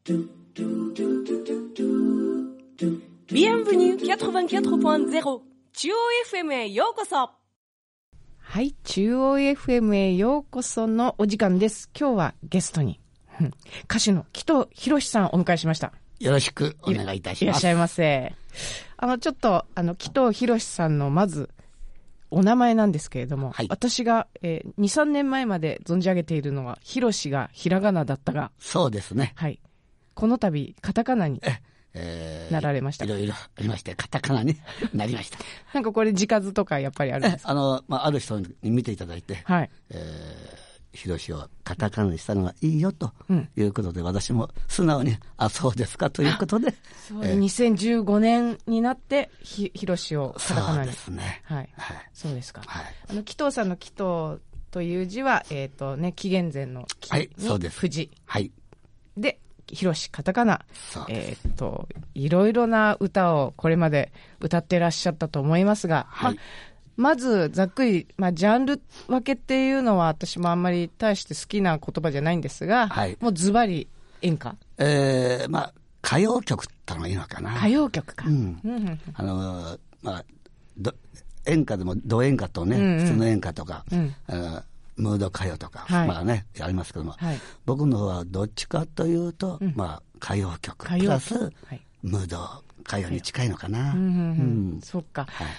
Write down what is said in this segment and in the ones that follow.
Bienvenue 84.0 中央 FM へようこそ。 はい、中央 FM へようこそのお時間です。今日はゲストに歌手の紀藤宏さんをお迎えしました。 よろしくお願いいたします。 いらっしゃいませ。ちょっと紀藤宏さんのまずお名前なんですけれども、はい、私が、2、3年前まで存じ上げているのは宏がひらがなだったが、 そうですね。 はい。この度カタカナになられました。 いろいろありましてカタカナになりました。 なんかこれ字数とかやっぱりあるんですか？ ある人に見ていただいて、はい。宏をカタカナにしたのがいいよということで、私も素直にそうですかということで、 2015年になって宏をカタカナに。 そうですね。 はい。はい、そうですか。 はい。 紀藤さんの紀藤という字は紀元前の紀に富士。 はい。 で宏カタカナ。いろいろな歌をこれまで歌ってらっしゃったと思いますが、はい。まずざっくり、ジャンル分けっていうのは私もあんまり大して好きな言葉じゃないんですが、はい、もうズバリ演歌。 歌謡曲ってのがいいのかな。 歌謡曲か。 演歌でも同演歌とね、普通の演歌とか、ムード歌謡とか、はい、ありますけども、はい、僕の方はどっちかというと、歌謡曲プラス、ムード歌謡に近いのかな。 そっか。はい、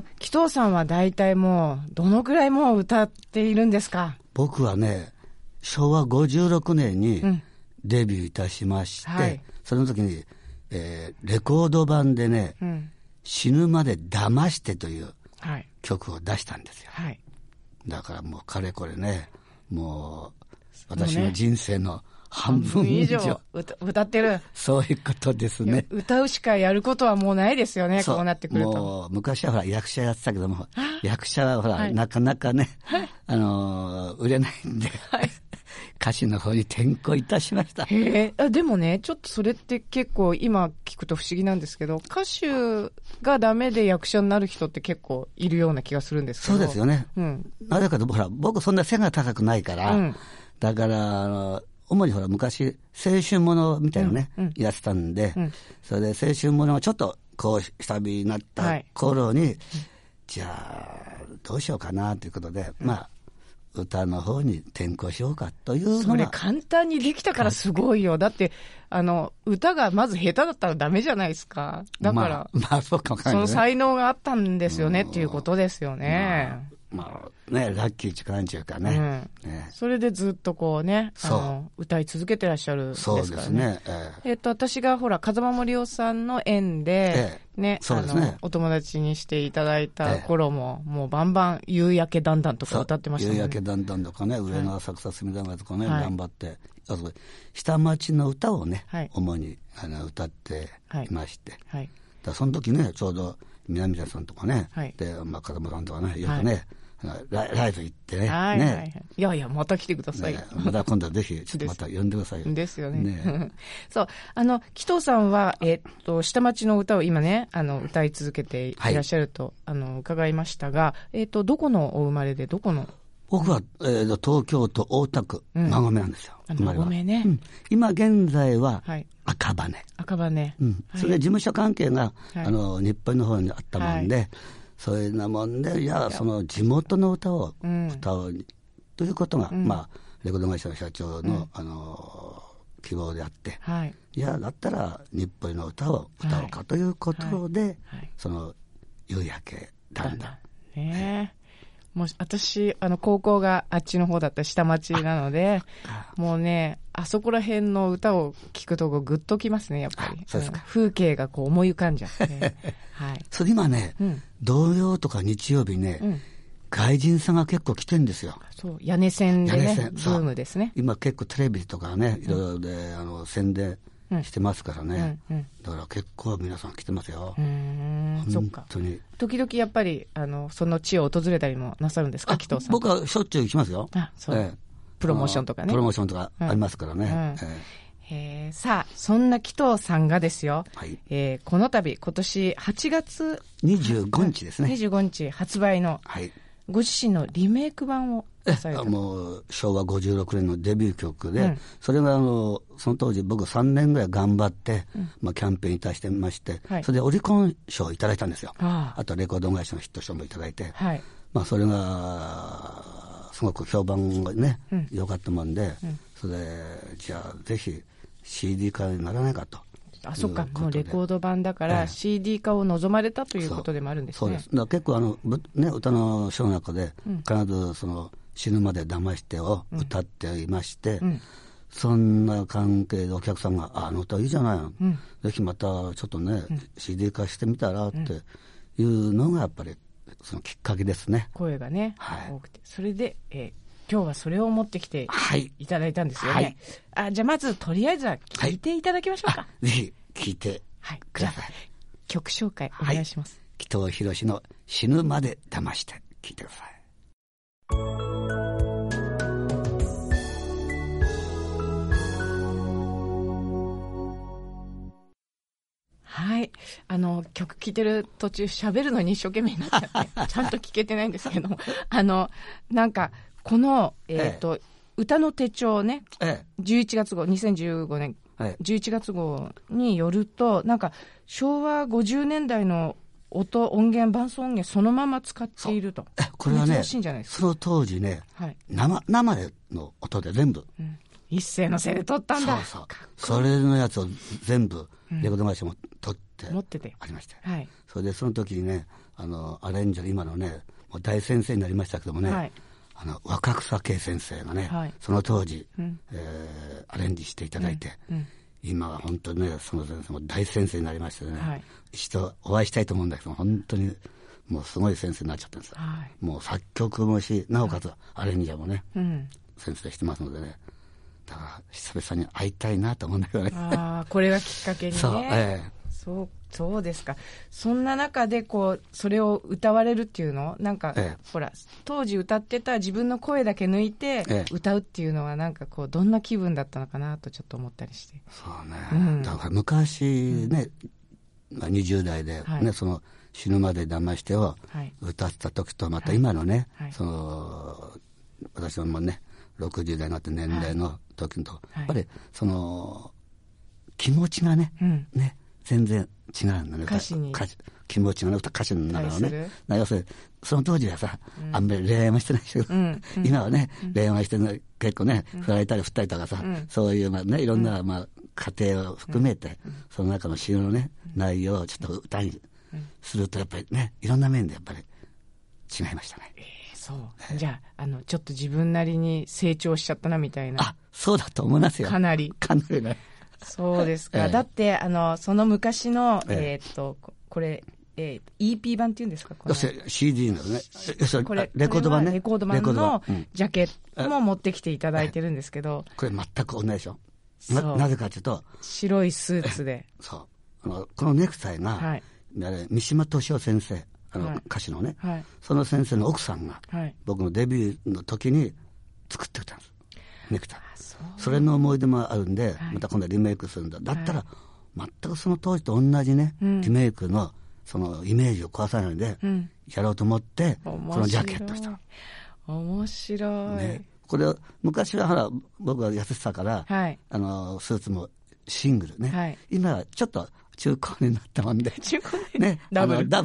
紀藤さんは大体もうどのくらいもう歌っているんですか？ 僕はね、昭和56年にデビューいたしまして、はい、その時に、レコード版でね、死ぬまで騙してという曲を出したんですよ。はい、だからもうかれこれね、もう私の人生の半分以上歌ってる。 そういうことですね。 歌うしかやることはもうないですよね。こうなってくると。 もう昔はほら役者やってたけども、役者はほら、はい、なかなかね、売れないんで、はい、歌手の方に転向いたしました。 でもね、ちょっとそれって結構今聞くと不思議なんですけど、歌手がダメで役者になる人って結構いるような気がするんですけど。 そうですよね。なぜかとほら、僕そんな背が高くないから、だから主にほら昔青春ものみたいなね、やってたんで、それで青春ものがちょっとこう下火になった頃に、じゃあどうしようかなということで、歌の方に転向しようかというのが。 それ簡単にできたからすごいよ。だって歌がまず下手だったらダメじゃないですか。だからそうかもしれないね。 その才能があったんですよねっていうことですよね。 ラッキーちゅうかなんちゅうかね、 それでずっとこうね、歌い続けてらっしゃるんですからね。そうですね。私がほら風間森夫さんの縁で、お友達にしていただいた頃も、もうバンバン夕焼けだんだんとか歌ってましたね。 夕焼けだんだんとかね、上野浅草隅田川とかね、頑張って、下町の歌をね、主に歌っていまして、その時ね、ちょうど南田さんとかね、で風間さんとかね、よくね、ライブ行ってね。 いやいや、また来てください。 また今度はぜひ、ちょっとまた呼んでくださいよ。 ですよね。そう、紀藤さんは、下町の歌を今ね、歌い続けていらっしゃると、伺いましたが、どこのお生まれで、どこの？ 僕は、東京都大田区、馬込なんですよ。 馬込ね。 今現在は、赤羽。 赤羽。 それで事務所関係が、日本の方にあったもんで、そういうなもんで、その地元の歌を歌うということが、レコード会社の社長の、希望であって、だったら日本の歌を歌おうかということで、その夕焼けだんだん。 もう私高校があっちの方だった下町なので、もうね、あそこら辺の歌を聞くとグッときますね、やっぱり。そうですか。風景がこう思い浮かんじゃって、 それ今ね、土曜とか日曜日ね、外人さんが結構来てんですよ。 そう、屋根線でね、ブームですね。 今結構テレビとかね、いろいろで宣伝してますからね、だから結構皆さん来てますよ。 そっか。時々やっぱりその地を訪れたりもなさるんですか、紀藤さん？ 僕はしょっちゅう行きますよ。 プロモーションとかね。 プロモーションとかありますからね。 さあ、そんな紀藤さんがですよ、この度今年8月 25日ですね。 25日発売のご自身のリメイク版をもう昭和56年のデビュー曲で、それがその当時僕3年ぐらい頑張って、キャンペーンに対してまして、それでオリコン賞をいただいたんですよ。あとレコード会社のヒット賞もいただいて、それがすごく評判がね、良かったもんで、それでじゃあぜひ CD 化にならないかと。 そっか、もうレコード版だから CD 化を望まれたということでもあるんですね。 そうです。だから結構歌の書の中で必ずその死ぬまで騙してを歌っていまして、そんな関係でお客さんがあの歌いいじゃないの、ぜひまたちょっとね、CD 化してみたらっていうのがやっぱりそのきっかけですね。 声がね、多くて、それで、今日はそれを持ってきていただいたんですよね。じゃあまずとりあえずは聞いていただきましょうか。 ぜひ聞いてください。 曲紹介お願いします。 紀藤宏の死ぬまで騙して聞いてください。 はい。曲聴いてる途中喋るのに一生懸命になっちゃって、ちゃんと聞けてないんですけども、なんか、この、歌の手帳ね、11月号、2015年、11月号によると、なんか、昭和50年代の音源、伴奏音源そのまま使っていると。 これはね、 珍しいんじゃないですか。 その当時ね、生での音で全部。 一世のせいで撮ったんだ。 それのやつを全部、レコード会社も撮って持っててありました。それでその時にね、アレンジャー今のね、もう大先生になりましたけどもね、若草圭先生がね、その当時、アレンジしていただいて、今は本当にね、その先生も大先生になりましてね、一度お会いしたいと思うんだけど、本当にもうすごい先生になっちゃったんですよ。もう作曲もし、なおかつアレンジャーもね、先生してますのでね、だから久々に会いたいなと思うんだけどね。 これがきっかけにね。そうですか。そんな中でそれを歌われるっていうのなんか、ほら当時歌ってた自分の声だけ抜いて歌うっていうのはなんかどんな気分だったのかなとちょっと思ったりして。 そうね。だから昔ね、20代でね、その死ぬまで騙してを歌ってた時とまた今のね、その私もね60代になって年齢の時とやっぱりその気持ちがね、全然違うんだね。 歌詞に気持ちがね、歌詞の中のね。要するにその当時はさ、あんまり恋愛もしてないし、今はね、恋愛してる結構ね、振られたり振ったりとかさ、そういうね、いろんな家庭を含めて、その中の詩のね、内容をちょっと歌にするとやっぱりね、いろんな面でやっぱり違いましたね。 じゃあ、ちょっと自分なりに成長しちゃったなみたいな。 そうだと思いますよ。 かなりね。 そうですか。だって、その昔の、これ、EP 版っていうんですか、これ CD のね。 これ、 レコード版ね。 レコード版のジャケットも持ってきていただいてるんですけど。 これ全く同じでしょ。なぜかというと。 白いスーツで。 このネクタイが、三島敏夫先生、歌手のね、その先生の奥さんが、僕のデビューの時に作ってきたんです。ネクタイ。それの思い出もあるんで、また今度はリメイクするんだ。だったら、全くその当時と同じね、リメイクのそのイメージを壊さないで、やろうと思って、このジャケットをした。 面白い。 これ、昔はほら、僕は痩せてたから、スーツもシングルね。今はちょっと中古になったもんで。 中古ね。ダブルになった。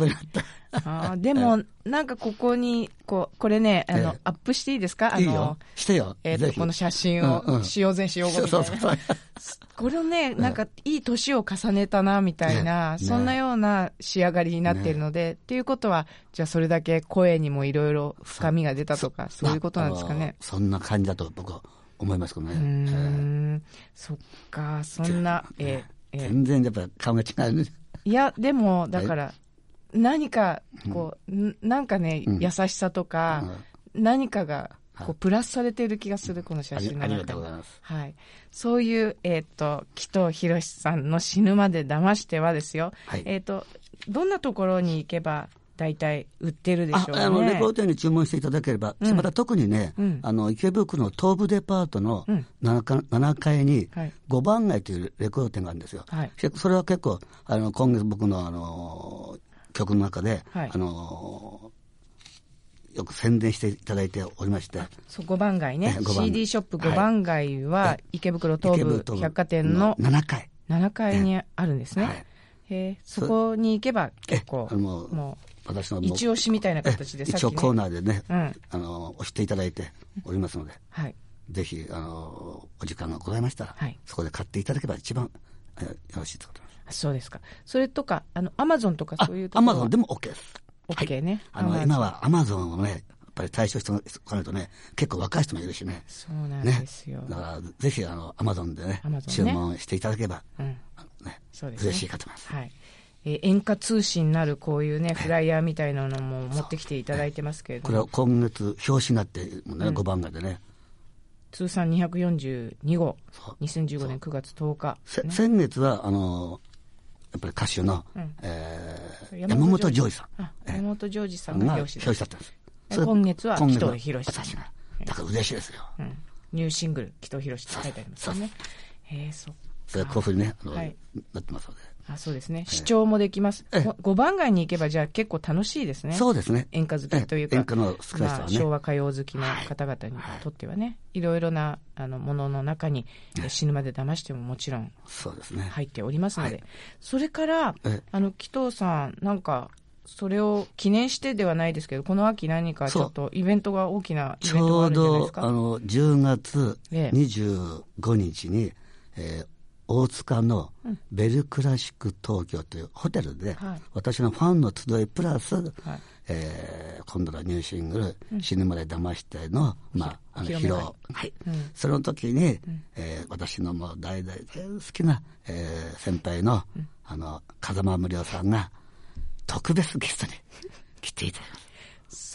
でも、なんかここに、これね、アップしていいですか？ いいよ。してよ。 この写真を、使用前使用後みたいな。これをね、なんかいい年を重ねたな、みたいな、そんなような仕上がりになっているので、っていうことは、じゃあそれだけ声にもいろいろ深みが出たとか、そういうことなんですかね。 そんな感じだと僕は思いますけどね。 そっか、そんな、 全然やっぱ顔が違うね。 いや、でも、だから、何か、なんかね、優しさとか、何かが、プラスされている気がする、この写真の中に。 ありがとうございます。 そういう、紀藤宏さんの死ぬまで騙してはですよ。どんなところに行けば、大体売ってるでしょうね。 レコード店に注文していただければ、また特にね、池袋の東武デパートの7階に5番街というレコード店があるんですよ。それは結構、今月僕の曲の中で、 よく宣伝していただいておりまして。 そう、5番街ね。CD ショップ5番街は、池袋東武百貨店の7階にあるんですね。そこに行けば結構、もう、私の一押しみたいな形で、 一応コーナーでね、押していただいておりますので、ぜひ、お時間がございましたら、そこで買っていただければ一番よろしいと思います。 そうですか。それとか、アマゾンとかそういうところ。 アマゾンでも OK です。 OK ね。 今はアマゾンをね、やっぱり対象しておかないとね、結構若い人もいるしね。 そうなんですよ。 だから、ぜひ、アマゾンでね、注文していただければ、嬉しいかと思います。 演歌通信なるこういうね、フライヤーみたいなのも持ってきていただいてますけれども。 これは今月、表紙になってもね、5番街でね。 通算242号、2015年9月10日。 先月は、やっぱり歌手の、山本譲二さん。 山本譲二さんが表紙だったんです。 今月は紀藤博さん。 だから嬉しいですよ。 ニューシングル、紀藤博って書いてありますよね。 それはこういうふうにね、なってますので。 そうですね。視聴もできます。5番街に行けば、じゃあ結構楽しいですね。 そうですね。 演歌好きというか、 演歌の好きな人はね。 昭和歌謡好きの方々にとってはね、いろいろなものの中に、死ぬまで騙してももちろん入っておりますので。それから、紀藤さん、なんか、それを記念してではないですけど、この秋何かちょっとイベントが、大きなイベントがあるんじゃないですか。 ちょうど、10月25日に、大塚のベルクラシック東京というホテルで、私のファンの集いプラス、今度のニューシングル、死ぬまで騙しての、披露。その時に、私のもう大々好きな、先輩の、風間無良さんが、特別ゲストに来ていただきます。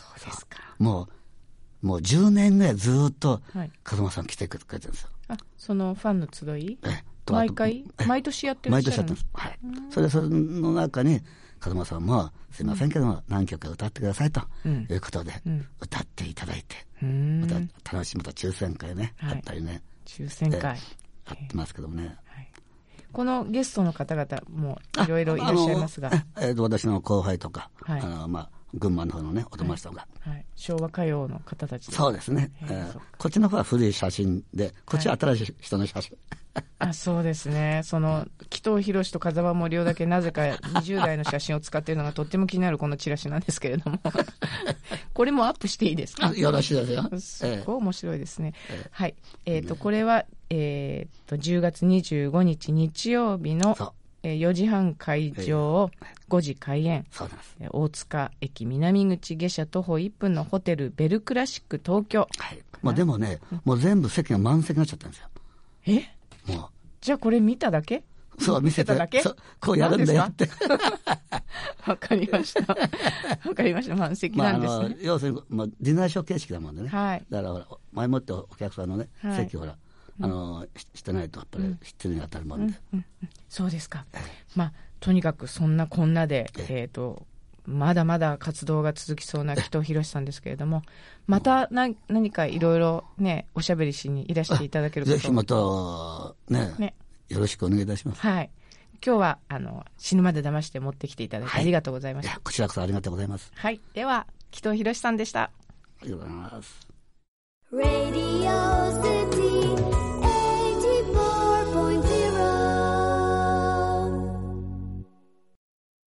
そうですか。 もう10年ぐらいずっと、風間さん来てくれてるんですよ。 そのファンの集い毎年やってるんですか？ 毎年やってます。はい。その中に、風間さんも、すいませんけども、何曲か歌ってくださいということで、歌っていただいて、また楽しみ、また抽選会ね、あったりね。 抽選会。 やってますけどもね。 このゲストの方々もいろいろいらっしゃいますが。 私の後輩とか、群馬の方のね、お友達とか。 昭和歌謡の方たち。 そうですね。こっちの方は古い写真で、こっちは新しい人の写真。 そうですね。紀藤博と風間森生だけなぜか20代の写真を使っているのがとっても気になるこのチラシなんですけれども。これもアップしていいですか？ よろしいですよ。 すごい面白いですね。はい。これは、10月25日日曜日の4時半開場、5時開演。大塚駅南口下車徒歩1分のホテルベルクラシック東京。 でもね、もう全部席が満席になっちゃったんですよ。 じゃあこれ見ただけ？ そう、見せただけ？こうやるんだよって。 わかりました。わかりました。満席なんですね。 要するに、ディナーショー形式だもんでね。だからほら、前もってお客さんのね、席をほら、してないとやっぱり失礼に当たるもんで。 そうですか。とにかくそんなこんなで、まだまだ活動が続きそうな紀藤博さんですけれども、また何かいろいろね、おしゃべりしにいらしていただけることを。 ぜひまたね、よろしくお願いいたします。 はい。今日は死ぬまで騙して持ってきていただいてありがとうございました。 こちらこそありがとうございます。 はい。では紀藤博さんでした。 ありがとうございます。